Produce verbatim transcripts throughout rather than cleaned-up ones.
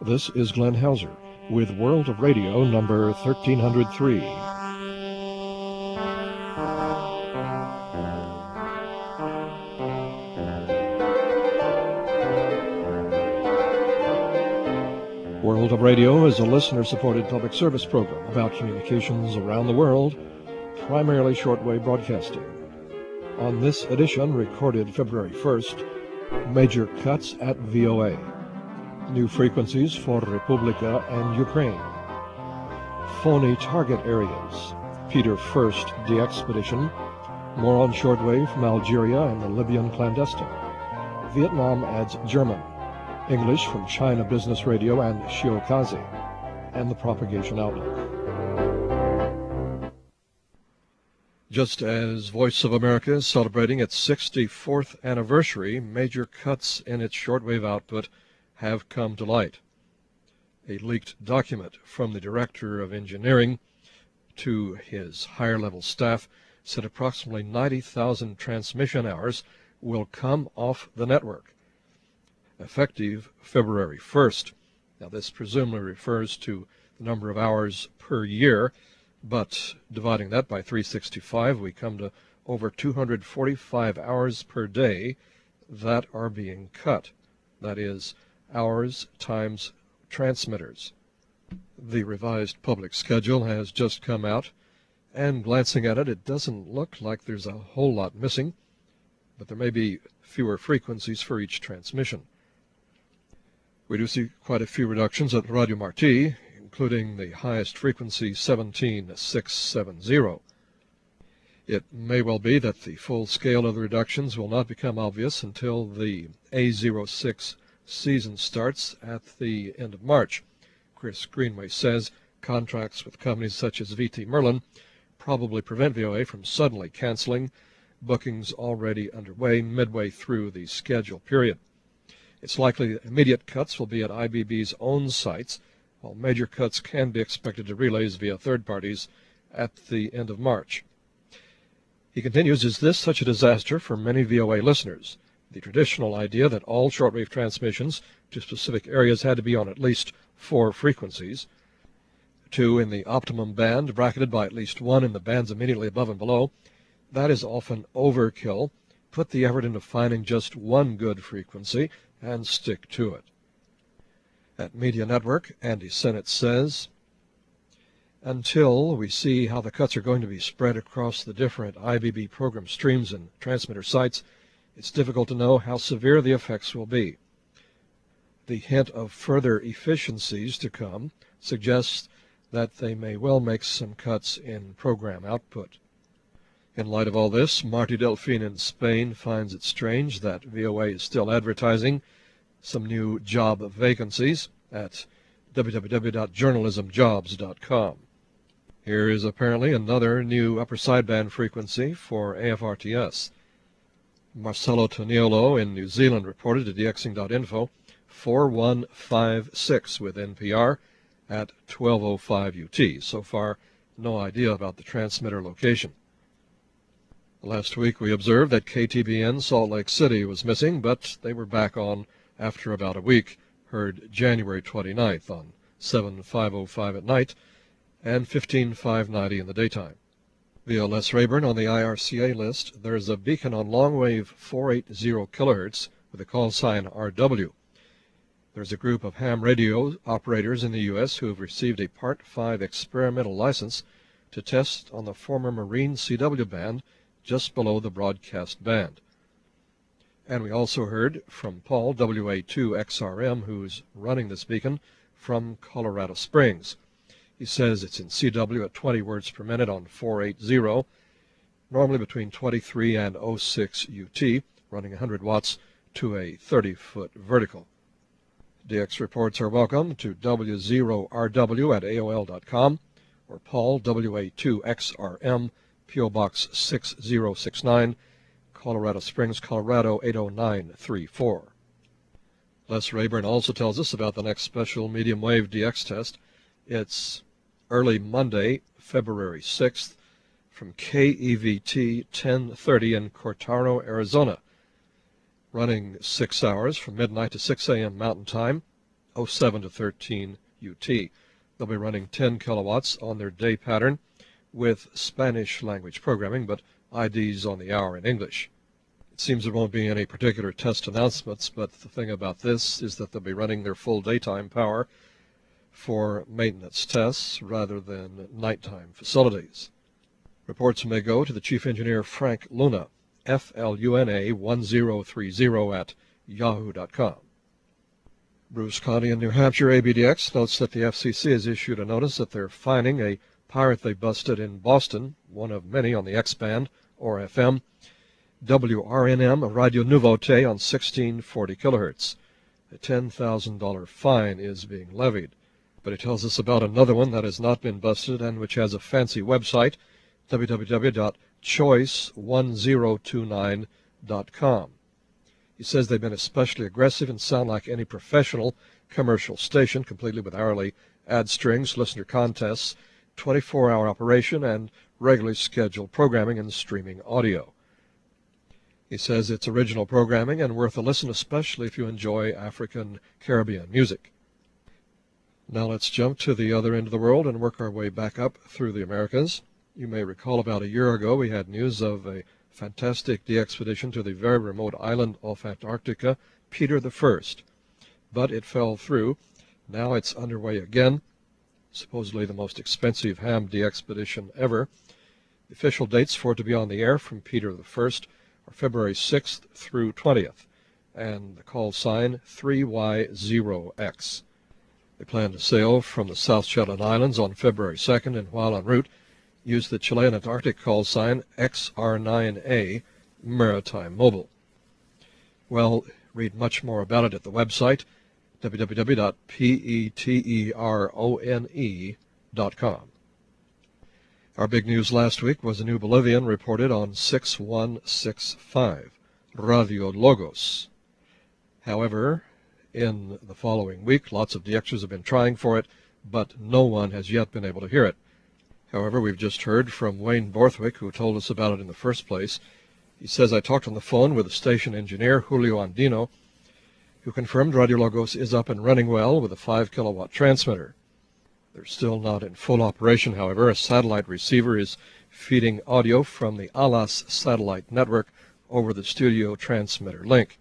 This is Glenn Hauser with World of Radio number thirteen oh three. World of Radio is a listener-supported public service program about communications around the world, primarily shortwave broadcasting. On this edition, recorded February first, major cuts at V O A. New frequencies for Republica and Ukraine. Phony target areas. Peter First de-expedition. More on shortwave from Algeria and the Libyan clandestine. Vietnam adds German. English from China Business Radio and Shiokazi. And the propagation outlook. Just as Voice of America is celebrating its sixty-fourth anniversary, major cuts in its shortwave output have come to light. A leaked document from the Director of Engineering to his higher-level staff said approximately ninety thousand transmission hours will come off the network, effective February first. Now, this presumably refers to the number of hours per year, but dividing that by three hundred sixty-five, we come to over two hundred forty-five hours per day that are being cut. That is, hours times transmitters. The revised public schedule has just come out, and glancing at it, it doesn't look like there's a whole lot missing, but there may be fewer frequencies for each transmission. We do see quite a few reductions at Radio Marti, including the highest frequency seventeen six seventy. It may well be that the full scale of the reductions will not become obvious until the A zero six season starts at the end of March. Chris Greenway says contracts with companies such as V T Merlin probably prevent V O A from suddenly canceling bookings already underway midway through the schedule period. It's likely that immediate cuts will be at I B B's own sites, while major cuts can be expected to relays via third parties at the end of March. He continues, is this such a disaster for many V O A listeners? The traditional idea that all shortwave transmissions to specific areas had to be on at least four frequencies, two in the optimum band, bracketed by at least one in the bands immediately above and below, that is often overkill. Put the effort into finding just one good frequency and stick to it. At Media Network, Andy Sennett says, until we see how the cuts are going to be spread across the different I B B program streams and transmitter sites, it's difficult to know how severe the effects will be. The hint of further efficiencies to come suggests that they may well make some cuts in program output. In light of all this, Marti Delfin in Spain finds it strange that V O A is still advertising some new job vacancies at w w w dot journalism jobs dot com. Here is apparently another new upper sideband frequency for A F R T S. Marcelo Toniolo in New Zealand reported to D X ing dot info four one five six with N P R at twelve oh five U T. So far, no idea about the transmitter location. Last week we observed that K T B N Salt Lake City was missing, but they were back on after about a week, heard January twenty-ninth on seven five oh five at night and fifteen five ninety in the daytime. Via Les Rayburn on the I R C A list, there's a beacon on longwave four eighty kilohertz with a call sign R W. There's a group of ham radio operators in the U S who have received a Part five experimental license to test on the former Marine C W band just below the broadcast band. And we also heard from Paul, W A two X R M, who's running this beacon from Colorado Springs. He says it's in C W at twenty words per minute on four eighty, normally between twenty-three and oh six U T, running one hundred watts to a thirty-foot vertical. D X reports are welcome to W zero R W at A O L dot com or Paul, W A two X R M, P O Box six zero six nine, Colorado Springs, Colorado eight oh nine three four. Les Rayburn also tells us about the next special medium wave D X test. It's early Monday, February sixth, from K E V T ten thirty in Cortaro, Arizona, running six hours from midnight to six a m Mountain Time, oh seven to thirteen U T. They'll be running ten kilowatts on their day pattern with Spanish language programming, but I Ds on the hour in English. It seems there won't be any particular test announcements, but the thing about this is that they'll be running their full daytime power for maintenance tests rather than nighttime facilities. Reports may go to the Chief Engineer Frank Luna, F L U N A one zero three zero at yahoo dot com. Bruce County in New Hampshire, A B D X notes that the F C C has issued a notice that they're fining a pirate they busted in Boston, one of many on the X-band, or F M, W R N M Radio Nouveauté on sixteen forty kilohertz. A ten thousand dollar fine is being levied. But it tells us about another one that has not been busted and which has a fancy website, w w w dot choice one zero two nine dot com. He says they've been especially aggressive and sound like any professional commercial station, completely with hourly ad strings, listener contests, twenty-four hour operation, and regularly scheduled programming and streaming audio. He says it's original programming and worth a listen, especially if you enjoy African Caribbean music. Now let's jump to the other end of the world and work our way back up through the Americas. You may recall about a year ago we had news of a fantastic de-expedition to the very remote island off Antarctica, Peter the First. But it fell through. Now it's underway again, supposedly the most expensive ham de-expedition ever. The official dates for it to be on the air from Peter the First are February sixth through twentieth, and the call sign three Y zero X. They plan to sail from the South Shetland Islands on February second, and while en route, use the Chilean Antarctic call sign X R nine A Maritime Mobile. Well, read much more about it at the website, w w w dot peterone dot com. Our big news last week was a new Bolivian reported on six one six five, Radio Logos. However, in the following week, lots of D Xers have been trying for it, but no one has yet been able to hear it. However, we've just heard from Wayne Borthwick, who told us about it in the first place. He says, I talked on the phone with the station engineer, Julio Andino, who confirmed Radio Logos is up and running well with a five kilowatt transmitter. They're still not in full operation, however. A satellite receiver is feeding audio from the ALAS satellite network over the studio transmitter link.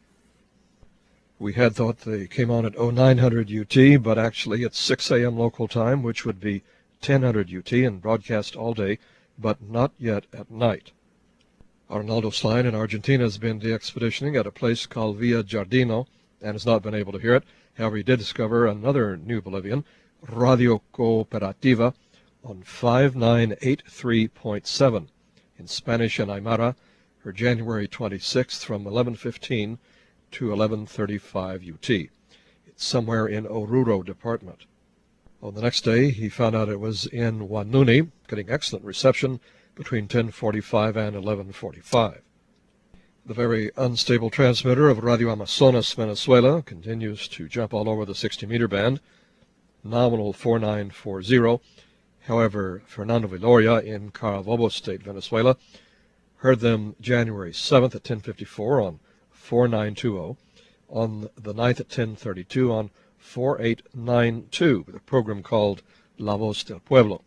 We had thought they came on at oh nine hundred U T, but actually it's six A M local time, which would be ten hundred U T, and broadcast all day, but not yet at night. Arnaldo Stein in Argentina has been de-expeditioning at a place called Villa Giardino and has not been able to hear it. However, he did discover another new Bolivian, Radio Cooperativa, on five nine eight three point seven in Spanish and Aymara, her January twenty-sixth from eleven fifteen to eleven thirty-five U T. It's somewhere in Oruro Department. On the next day, he found out it was in Huanuni, getting excellent reception between ten forty-five and eleven forty-five. The very unstable transmitter of Radio Amazonas, Venezuela, continues to jump all over the sixty meter band, nominal four nine four zero. However, Fernando Viloria in Carabobo State, Venezuela, heard them January seventh at ten fifty-four on four nine two zero, on the ninth at ten thirty-two on four eight nine two, with a program called La Voz del Pueblo.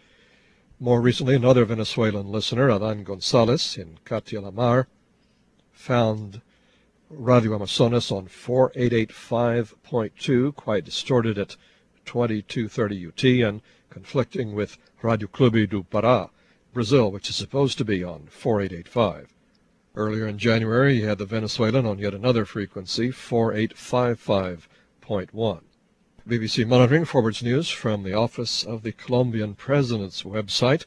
More recently, another Venezuelan listener, Adan Gonzalez in Catia la Mar, found Radio Amazonas on four eight eight five point two, quite distorted at twenty-two thirty U T, and conflicting with Radio Clube do Pará, Brazil, which is supposed to be on four eight eight five. Earlier in January, he had the Venezuelan on yet another frequency, four eight five five point one. B B C Monitoring forwards news from the office of the Colombian president's website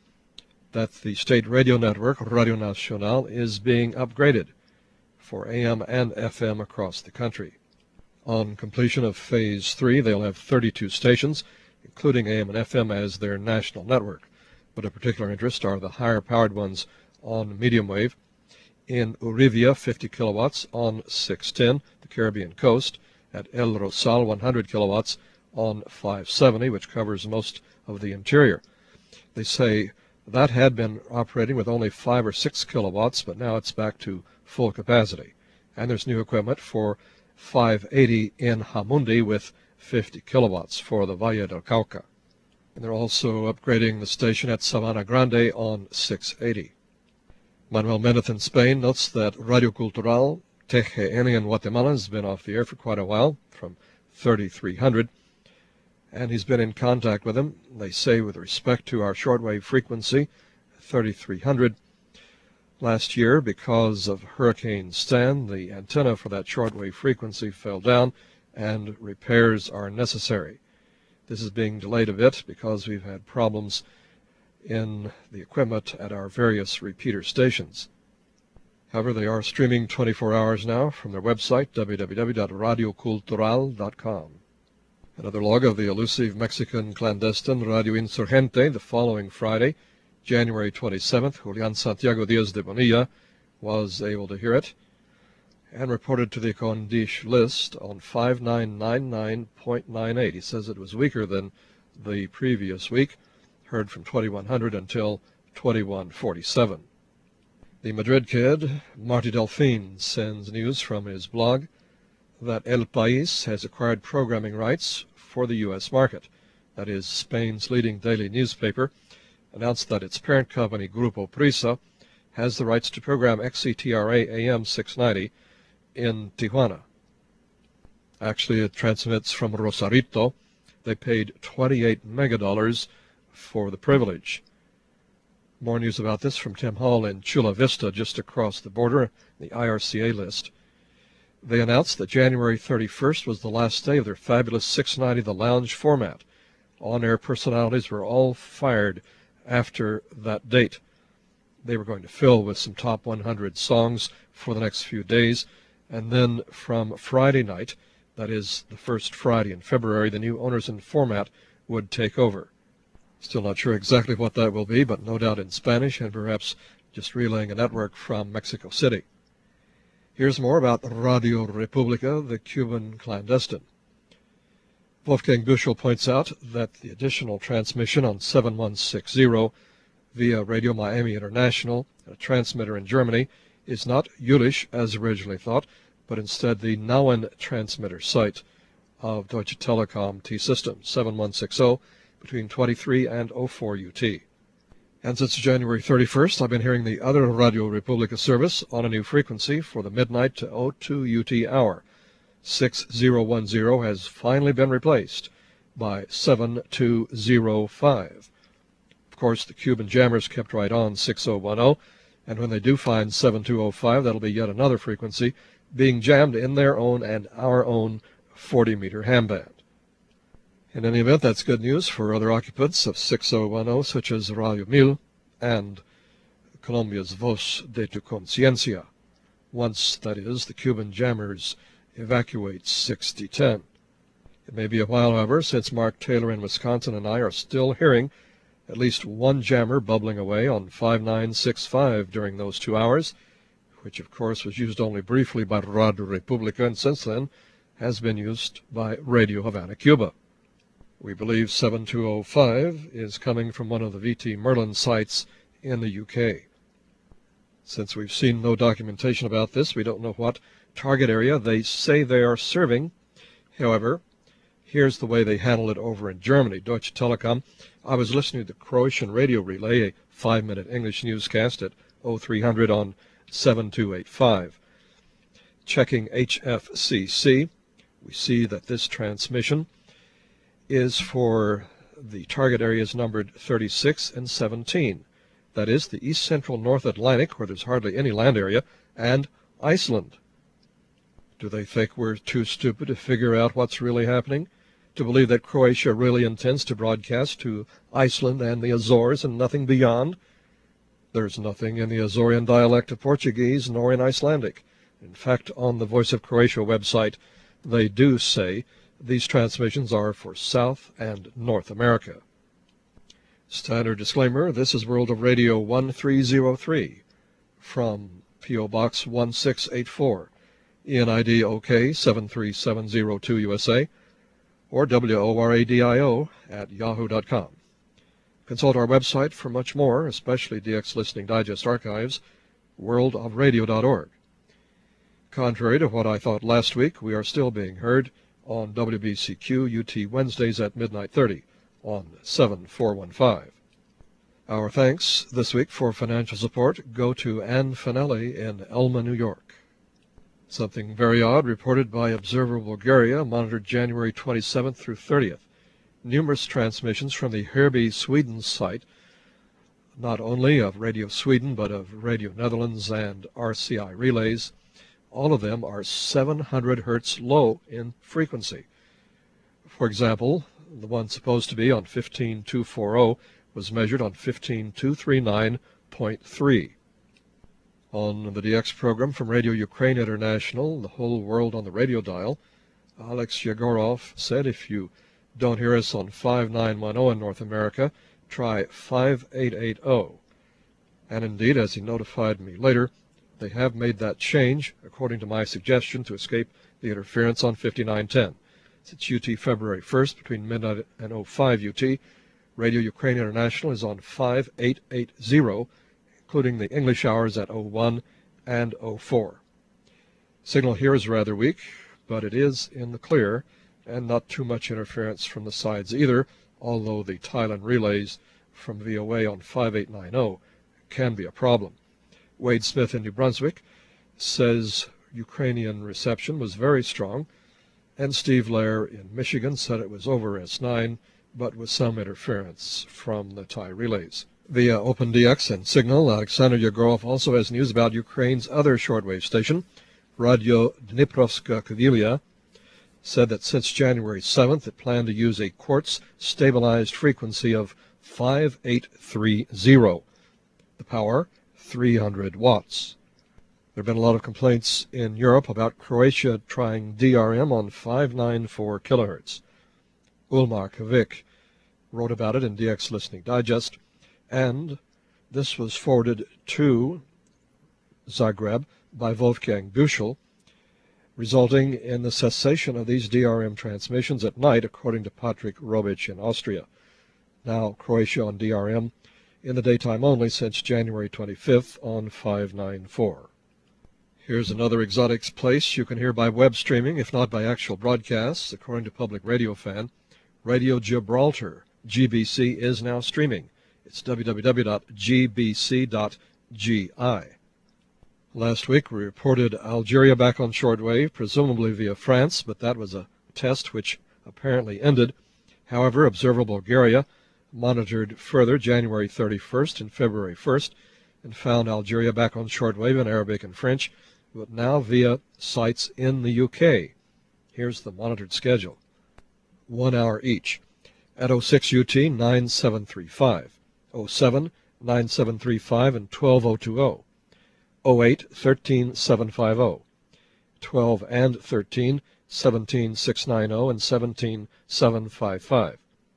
that the state radio network, Radio Nacional, is being upgraded for A M and F M across the country. On completion of Phase three, they'll have thirty-two stations, including A M and F M as their national network. But of particular interest are the higher-powered ones on medium wave. In Urivia, fifty kilowatts on six ten, the Caribbean coast, at El Rosal, one hundred kilowatts on five seventy, which covers most of the interior. They say that had been operating with only five or six kilowatts, but now it's back to full capacity. And there's new equipment for five eighty in Hamundi with fifty kilowatts for the Valle del Cauca. And they're also upgrading the station at Sabana Grande on six eighty. Manuel Mendez in Spain notes that Radio Cultural T G N in Guatemala has been off the air for quite a while, from thirty-three hundred, and he's been in contact with them. They say with respect to our shortwave frequency, thirty-three hundred, last year, because of Hurricane Stan, the antenna for that shortwave frequency fell down, and repairs are necessary. This is being delayed a bit because we've had problems in the equipment at our various repeater stations. However, they are streaming twenty-four hours now from their website, w w w dot radio cultural dot com. Another log of the elusive Mexican clandestine Radio Insurgente the following Friday, January twenty-seventh. Julian Santiago Diaz de Bonilla was able to hear it and reported to the Condish list on five nine nine nine point nine eight. He says it was weaker than the previous week, heard from twenty-one hundred until twenty-one forty-seven. The Madrid kid, Marty Delphine, sends news from his blog that El País has acquired programming rights for the U S market. That is, Spain's leading daily newspaper announced that its parent company, Grupo Prisa, has the rights to program X C T R A A M six ninety in Tijuana. Actually, it transmits from Rosarito. They paid twenty-eight megadollars for the privilege. More news about this from Tim Hall in Chula Vista, just across the border, the I R C A list. They announced that January thirty-first was the last day of their fabulous six ninety The Lounge format. On-air personalities were all fired after that date. They were going to fill with some top one hundred songs for the next few days, and then from Friday night, that is the first Friday in February, the new owners and format would take over. Still not sure exactly what that will be, but no doubt in Spanish and perhaps just relaying a network from Mexico City. Here's more about Radio Republica, the Cuban clandestine. Wolfgang Büchel points out that the additional transmission on seven one six zero via Radio Miami International, a transmitter in Germany, is not Jülich as originally thought, but instead the Nauen transmitter site of Deutsche Telekom T-Systems, seven one six zero, between twenty-three and oh four U T. And since January thirty-first, I've been hearing the other Radio Republica service on a new frequency for the midnight to oh two U T hour. six zero one zero has finally been replaced by seven two zero five. Of course, the Cuban jammers kept right on six oh one oh, and when they do find seven two oh five, that'll be yet another frequency being jammed in their own and our own forty meter ham band. In any event, that's good news for other occupants of six oh one oh, such as Radio Mil and Colombia's Voz de tu Conciencia, once, that is, the Cuban jammers evacuate sixty ten. It may be a while, however, since Mark Taylor in Wisconsin and I are still hearing at least one jammer bubbling away on five nine six five during those two hours, which of course was used only briefly by Radio Republica and since then has been used by Radio Havana, Cuba. We believe seven two oh five is coming from one of the V T Merlin sites in the U K. Since we've seen no documentation about this, we don't know what target area they say they are serving. However, here's the way they handle it over in Germany. Deutsche Telekom. I was listening to the Croatian Radio Relay, a five-minute English newscast at oh three hundred on seven two eight five. Checking H F C C, we see that this transmission is for the target areas numbered thirty-six and seventeen. That is, the East Central North Atlantic, where there's hardly any land area, and Iceland. Do they think we're too stupid to figure out what's really happening? To believe that Croatia really intends to broadcast to Iceland and the Azores and nothing beyond? There's nothing in the Azorean dialect of Portuguese nor in Icelandic. In fact, on the Voice of Croatia website, they do say these transmissions are for South and North America. Standard disclaimer, this is World of Radio one three zero three from P O Box one six eight four, E N I D O K seven three seven zero two U S A, or W O R A D I O at yahoo dot com. Consult our website for much more, especially D X Listening Digest archives, world of radio dot org. Contrary to what I thought last week, we are still being heard on W B C Q U T Wednesdays at midnight thirty on seven four one five. Our thanks this week for financial support go to Ann Finelli in Elma, New York. Something very odd reported by Observer Bulgaria, monitored January twenty-seventh through thirtieth. Numerous transmissions from the Herby, Sweden site, not only of Radio Sweden, but of Radio Netherlands and R C I relays. All of them are seven hundred hertz low in frequency. For example, the one supposed to be on fifteen two forty was measured on fifteen two thirty-nine point three. On the D X program from Radio Ukraine International, The Whole World on the Radio Dial, Alex Yegorov said if you don't hear us on five nine one zero in North America, try five eight eight zero. And indeed, as he notified me later, they have made that change, according to my suggestion, to escape the interference on fifty-nine ten. Since U T February first, between midnight and oh five U T, Radio Ukraine International is on five eight eight zero, including the English hours at oh one and oh four. Signal here is rather weak, but it is in the clear, and not too much interference from the sides either, although the Thailand relays from V O A on five eight nine zero can be a problem. Wade Smith in New Brunswick says Ukrainian reception was very strong, and Steve Lair in Michigan said it was over S nine, but with some interference from the Thai relays. Via OpenDX and Signal, Alexander Yegorov also has news about Ukraine's other shortwave station, Radio Dniprovska Kavilia, said that since January seventh it planned to use a quartz-stabilized frequency of five eight three zero. The power, three hundred watts. There have been a lot of complaints in Europe about Croatia trying D R M on five ninety-four kilohertz. Ulmar Kavik wrote about it in D X Listening Digest, and this was forwarded to Zagreb by Wolfgang Büchel, resulting in the cessation of these D R M transmissions at night, according to Patrick Robic in Austria. Now Croatia on D R M in the daytime only since January twenty-fifth on five ninety-four. Here's another exotic place you can hear by web streaming, if not by actual broadcasts. According to Public Radio Fan, Radio Gibraltar, G B C, is now streaming. It's w w w dot g b c dot g i. Last week we reported Algeria back on shortwave, presumably via France, but that was a test which apparently ended. However, Observer Bulgaria monitored further January thirty-first and February first and found Algeria back on shortwave in Arabic and French, but now via sites in the U K. Here's the monitored schedule. One hour each. At oh six U T, nine seven three five. oh seven, nine seven three five and twelve oh two oh. oh eight, thirteen seven fifty. twelve and thirteen, seventeen six ninety and seventeen seven fifty-five.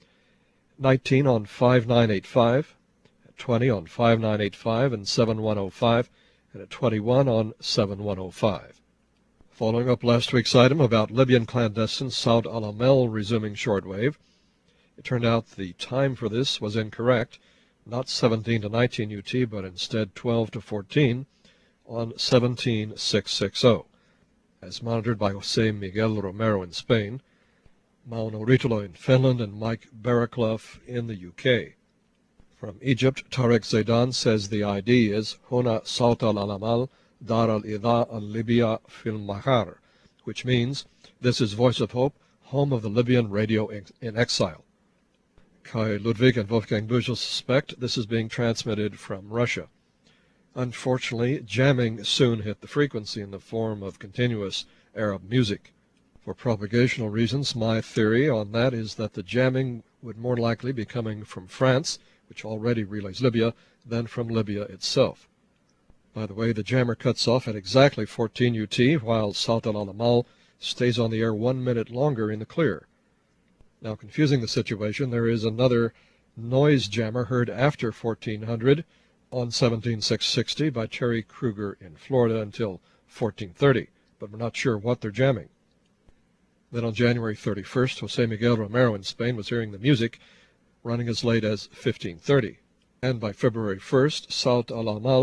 nineteen on five nine eight five. At twenty on five nine eight five and seven one oh five. And at twenty-one on seven one oh five. Following up last week's item about Libyan clandestine Saud al-Amel resuming shortwave, it turned out the time for this was incorrect, not seventeen to nineteen U T, but instead twelve to fourteen on seventeen six sixty, as monitored by Jose Miguel Romero in Spain, Mauno Ritolo in Finland, and Mike Barraclough in the U K. From Egypt, Tarek Zaidan says the I D is Huna Saut al-Alamal Dar al-Idha al-Libya fil Mahar, which means this is Voice of Hope, home of the Libyan radio in exile. Kai Ludwig and Wolfgang Büchel suspect this is being transmitted from Russia. Unfortunately, jamming soon hit the frequency in the form of continuous Arab music. For propagational reasons, my theory on that is that the jamming would more likely be coming from France, which already relays Libya, than from Libya itself. By the way, the jammer cuts off at exactly fourteen U T, while Saut al-Alamal stays on the air one minute longer in the clear. Now, confusing the situation, there is another noise jammer heard after fourteen hundred on seventeen six sixty by Terry Kruger in Florida until fourteen thirty, but we're not sure what they're jamming. Then on January thirty-first, Jose Miguel Romero in Spain was hearing the music running as late as fifteen thirty. And by February first, Saut al-Amal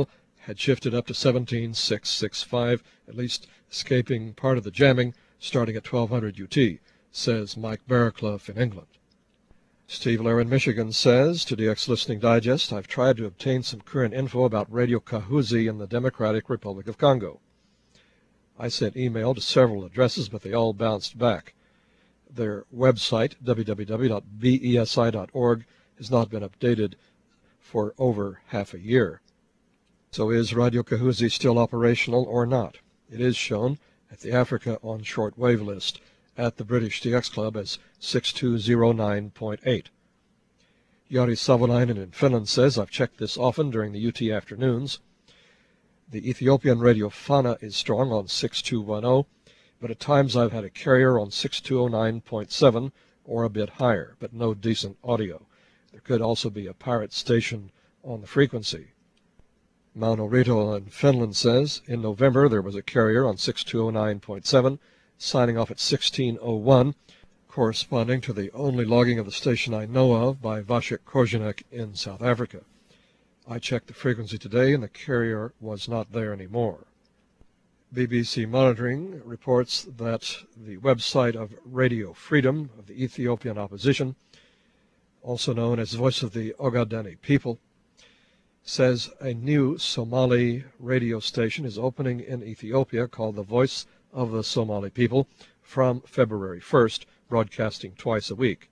had shifted up to seventeen thousand six hundred sixty-five, at least escaping part of the jamming starting at twelve hundred U T, says Mike Barraclough in England. Steve Lair in Michigan says, to D X Listening Digest, I've tried to obtain some current info about Radio Kahuzi in the Democratic Republic of Congo. I sent email to several addresses, but they all bounced back. Their website, w w w dot b e s i dot org, has not been updated for over half a year. So is Radio Kahuzi still operational or not? It is shown at the Africa on Shortwave list at the British D X Club as six two zero nine point eight. Jari Savolainen in Finland says, I've checked this often during the U T afternoons. The Ethiopian Radio Fana is strong on six two one zero, but at times I've had a carrier on six two zero nine point seven or a bit higher, but no decent audio. There could also be a pirate station on the frequency. Mauno Rito in Finland says, in November there was a carrier on six two zero nine point seven, signing off at sixteen oh one, corresponding to the only logging of the station I know of by Vasek Korjanek in South Africa. I checked the frequency today and the carrier was not there anymore. B B C Monitoring reports that the website of Radio Freedom of the Ethiopian opposition, also known as Voice of the Ogaden People, says a new Somali radio station is opening in Ethiopia called the Voice of the Somali People from February first, broadcasting twice a week.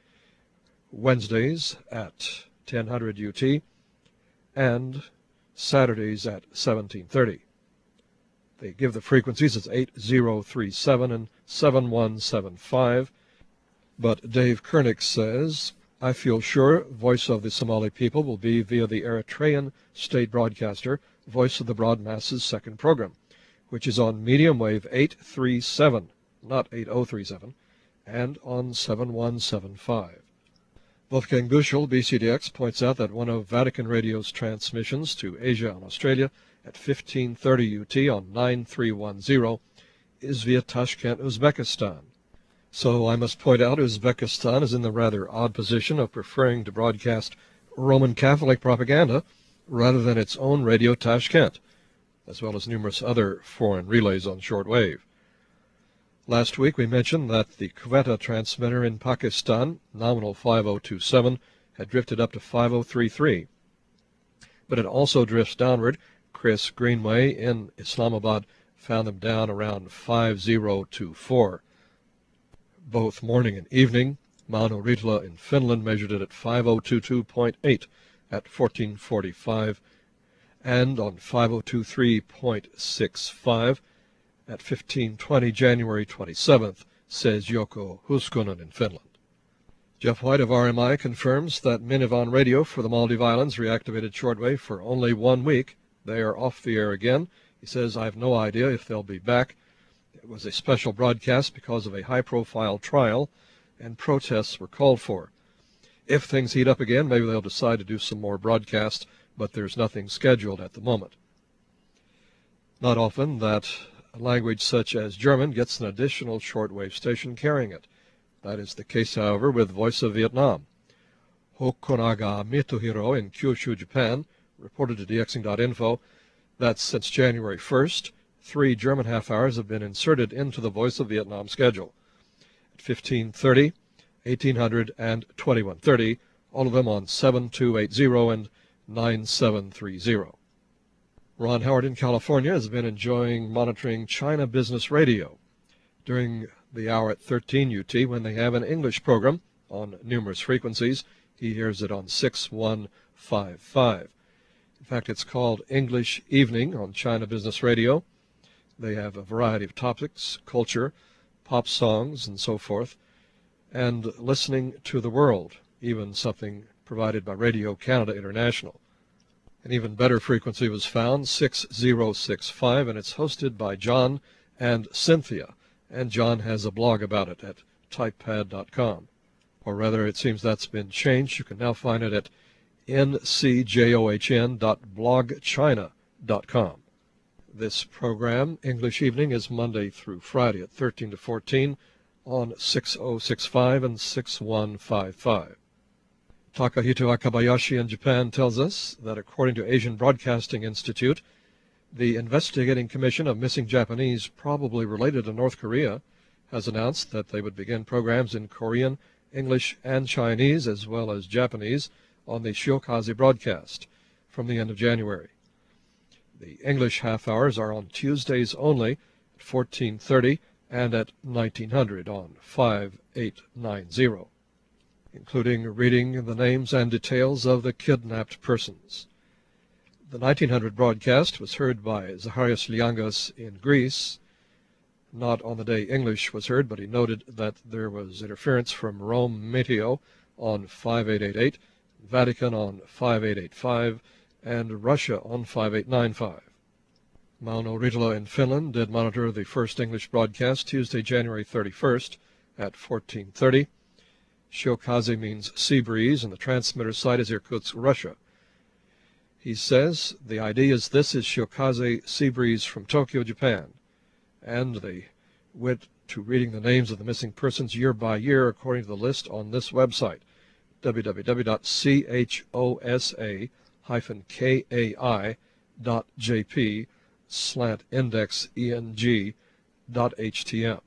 Wednesdays at ten hundred U T and Saturdays at seventeen thirty. They give the frequencies as eight zero three seven and seven one seven five, but Dave Kernick says, I feel sure Voice of the Somali People will be via the Eritrean state broadcaster, Voice of the Broad Masses second program, which is on medium wave eight three seven, not eight oh three seven, and on seven one seven five. Wolfgang Buchel, B C D X, points out that one of Vatican Radio's transmissions to Asia and Australia at fifteen thirty U T on nine three one zero is via Tashkent, Uzbekistan. So I must point out Uzbekistan is in the rather odd position of preferring to broadcast Roman Catholic propaganda rather than its own Radio Tashkent, as well as numerous other foreign relays on shortwave. Last week we mentioned that the Quetta transmitter in Pakistan, nominal five oh two seven, had drifted up to five oh three three. But it also drifts downward. Chris Greenway in Islamabad found them down around five oh two four. Both morning and evening, Mauno Ritala in Finland measured it at five oh two two point eight at fourteen forty-five, and on five oh two three point six five at fifteen twenty January twenty-seventh, says Yoko Huskonen in Finland. Jeff White of R M I confirms that Minivan Radio for the Maldive Islands reactivated shortwave for only one week. They are off the air again. He says, I have no idea if they'll be back. It was a special broadcast because of a high-profile trial, and protests were called for. If things heat up again, maybe they'll decide to do some more broadcasts, but there's nothing scheduled at the moment. Not often that a language such as German gets an additional shortwave station carrying it. That is the case, however, with Voice of Vietnam. Hokunaga Mitohiro in Kyushu, Japan, reported to D X ing dot info that since January first, three German half-hours have been inserted into the Voice of Vietnam schedule. At fifteen thirty, eighteen hundred, and twenty-one thirty, all of them on seven two eight zero and nine seven three zero. Ron Howard in California has been enjoying monitoring China Business Radio during the hour at thirteen U T when they have an English program on numerous frequencies. He hears it on six one five five. In fact, it's called English Evening on China Business Radio. They have a variety of topics, culture, pop songs, and so forth, and listening to the world, even something provided by Radio Canada International. An even better frequency was found, six oh six five, and it's hosted by John and Cynthia, and John has a blog about it at typepad dot com. Or rather, it seems that's been changed. You can now find it at n c john dot blog china dot com. This program, English Evening, is Monday through Friday at thirteen to fourteen on six oh six five and six one five five. Takahito Akabayashi in Japan tells us that according to Asian Broadcasting Institute, the investigating commission of missing Japanese probably related to North Korea has announced that they would begin programs in Korean, English, and Chinese, as well as Japanese, on the Shiokaze broadcast from the end of January. The English half hours are on Tuesdays only at fourteen thirty and at nineteen hundred on five eight nine zero, including reading the names and details of the kidnapped persons. The nineteen hundred broadcast was heard by Zacharias Liangas in Greece, not on the day English was heard, but he noted that there was interference from Rome Meteo on five eight eight eight, Vatican on five eight eight five, and Russia on five eight nine five. Mauno Ritola in Finland did monitor the first English broadcast Tuesday, January thirty-first at fourteen thirty. Shiokaze means sea breeze, and the transmitter site is Irkutsk, Russia. He says the idea is this is Shiokaze sea breeze from Tokyo, Japan, and they went to reading the names of the missing persons year by year according to the list on this website, w w w dot chosa dash kai dot j p slant index eng dot htm.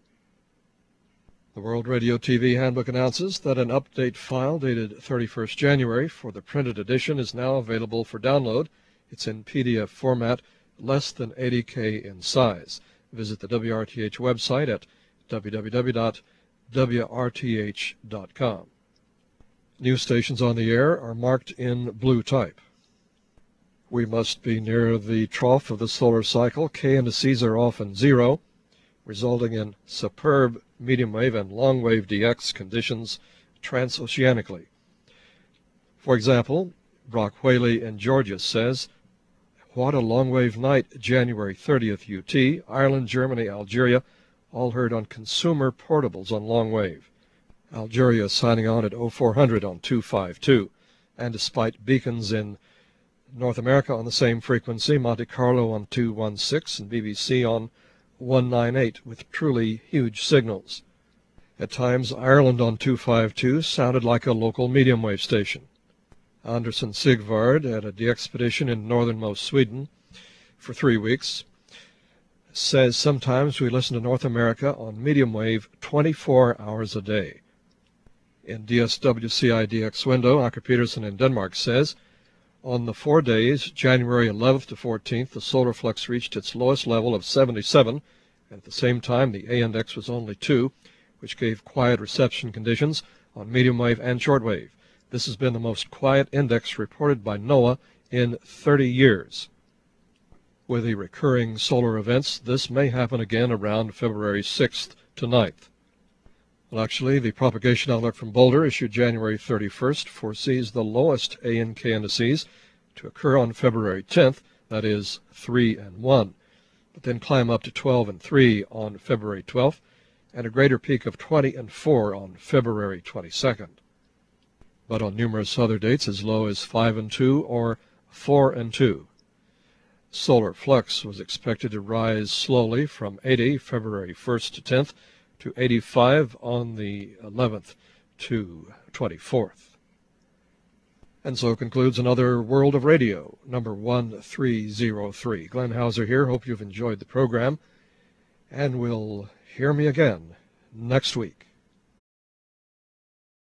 The World Radio T V Handbook announces that an update file dated thirty-first January for the printed edition is now available for download. It's in P D F format, less than eighty K in size. Visit the W R T H website at w w w dot w r t h dot com. News stations on the air are marked in blue type. We must be near the trough of the solar cycle. K indices are often zero, resulting in superb medium wave and long wave D X conditions transoceanically. For example, Brock Whaley in Georgia says, "What a long wave night, January thirtieth U T, Ireland, Germany, Algeria, all heard on consumer portables on long wave. Algeria signing on at oh four hundred on two fifty-two, and despite beacons in North America on the same frequency, Monte Carlo on two sixteen and B B C on one ninety-eight with truly huge signals. At times, Ireland on two fifty-two sounded like a local medium wave station." Anderson Sigvard, at a de-expedition in northernmost Sweden for three weeks, says sometimes we listen to North America on medium wave twenty-four hours a day. In D S W C I D X window, Anker Peterson in Denmark says, "On the four days, January eleventh to fourteenth, the solar flux reached its lowest level of seventy-seven, and at the same time the A index was only two, which gave quiet reception conditions on medium wave and short wave. This has been the most quiet index reported by NOAA in thirty years. With the recurring solar events, this may happen again around February sixth to ninth. Well, actually, the propagation outlook from Boulder, issued January thirty-first, foresees the lowest A and K indices to occur on February tenth, that is three and one, but then climb up to twelve and three on February twelfth, and a greater peak of twenty and four on February twenty-second. But on numerous other dates as low as five and two or four and two. Solar flux was expected to rise slowly from eighty February first to tenth to eighty-five on the eleventh to twenty-fourth. And so concludes another World of Radio, number one three oh three. Glenn Hauser here. Hope you've enjoyed the program, and will hear me again next week.